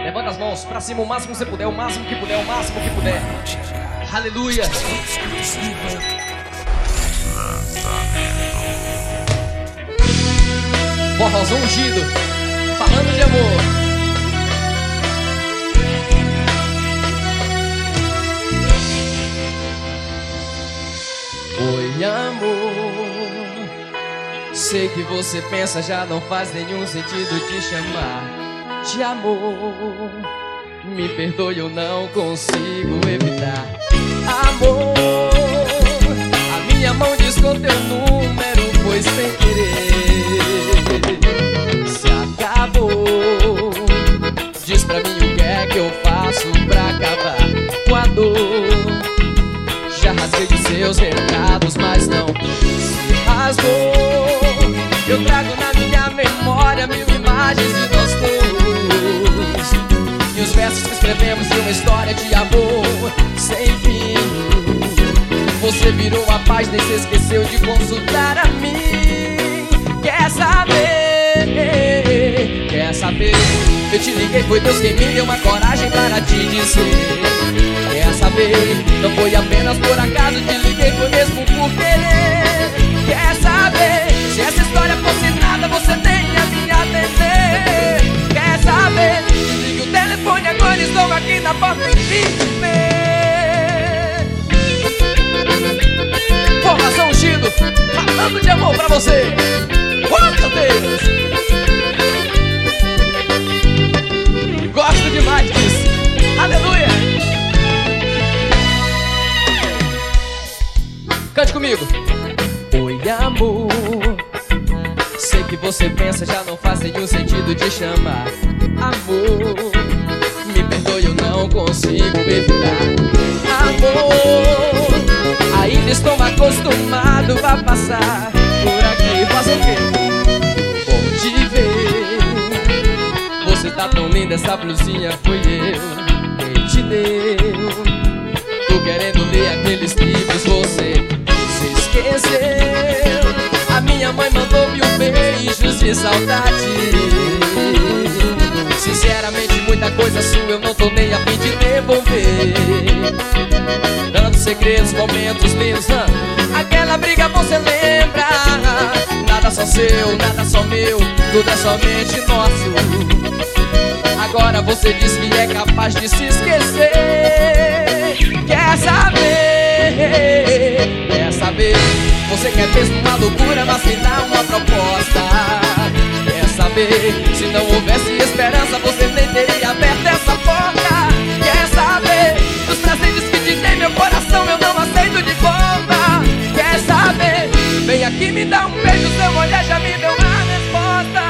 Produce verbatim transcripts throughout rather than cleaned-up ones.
Levanta as mãos pra cima o máximo que você puder, o máximo que puder, o máximo que puder. Aleluia. Forrozão ungido, falando de amor. Oi, amor, sei que você pensa já não faz nenhum sentido te chamar de amor. Me perdoe, eu não consigo evitar. Amor, a minha mão discou teu número, foi sem querer. Se acabou, diz pra mim o que é que eu faço pra acabar com a dor. Já rasguei de seus recados, mas não se rasgou. Eu trago na minha memória mil imagens de nós dois, e os versos que escrevemos de uma história de amor sem fim. Você virou a página e se esqueceu de consultar a mim. Quer saber? Quer saber? Eu te liguei, foi Deus quem me deu uma coragem para te dizer. Quer saber? Não foi apenas por acaso, te liguei, foi mesmo por querer. Quer saber? Se essa história fosse nada, você tem a me atender. Quer saber? Desligue o telefone agora, estou aqui na porta e vim te ver. Formação ungido, falando de amor pra você. Oh, meu Deus! Gosto demais disso. Aleluia! Cante comigo. Oi, amor, sei que você pensa já não faz nenhum sentido te chamar amor. Me perdoe, eu não consigo evitar. Amor, ainda estou acostumado a passar por aqui. Fazer o quê? Bom te ver. Você tá tão linda, essa blusinha foi eu quem te deu. Tô querendo ler aqueles livros, você se esqueceu. A minha mãe mandou mil beijos de saudade. Sinceramente, muita coisa sua eu não tô nem a fim de devolver. Tantos segredos, momentos lindos, ah. Aquela briga você lembra? Nada só seu, nada só meu, tudo é somente nosso. Agora você diz que é capaz de se esquecer. Quer saber? Quer saber? Você quer mesmo uma loucura, mas me dá uma proposta. Quer saber? Se não houvesse esperança, você nem teria aberto essa porta. Quer saber? Dos presentes que te dei, meu coração eu não aceito de volta. Quer saber? Vem aqui, me dá um beijo, seu olhar já me deu uma resposta.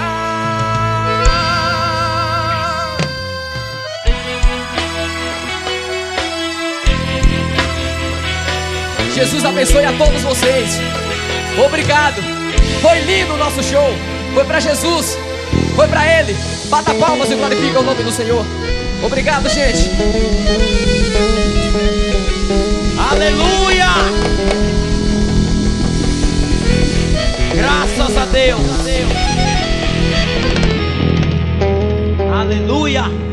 Jesus abençoe a todos vocês. Obrigado. Foi lindo o nosso show. Foi pra Jesus. Foi pra Ele. Bata palmas e glorifica o nome do Senhor. Obrigado, gente. Aleluia! Graças a Deus. Aleluia!